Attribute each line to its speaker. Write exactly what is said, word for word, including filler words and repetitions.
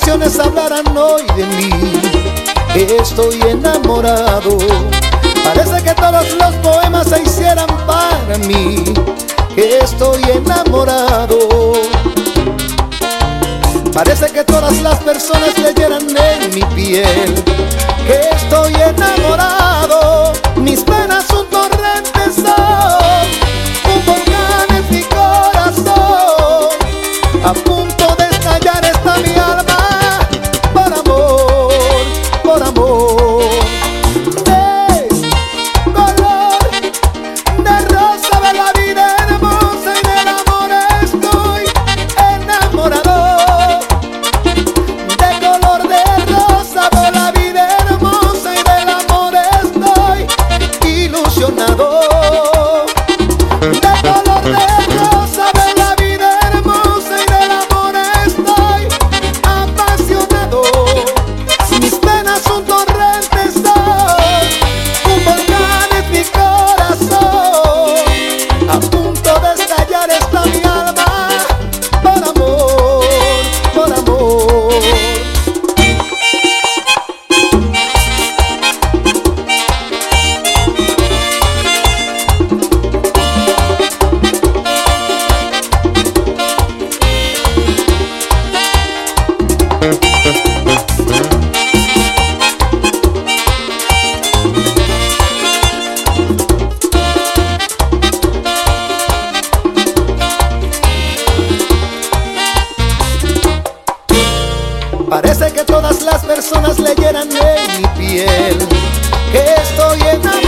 Speaker 1: canciones hablarán hoy de mí. Estoy enamorado. Parece que todos los poemas se hicieran para mí. Estoy enamorado. Parece que todas las personas leyeran en mi piel que estoy enamorado. Mis penas un torrente son, un volcán en mi corazón. A punto de estallar está mi alma, por amor, por amor. De color de rosa de la vida hermosa y del amor estoy enamorado. De color de rosa de la vida hermosa y del amor estoy ilusionado. De color de rosa de la vida hermosa y del amor estoy apasionado. Mis penas un torrente son, un volcán en mi corazón. A punto de estallar está mi alma, por amor, por amor. Parece que todas las personas leyeran en mi piel que estoy enamorado.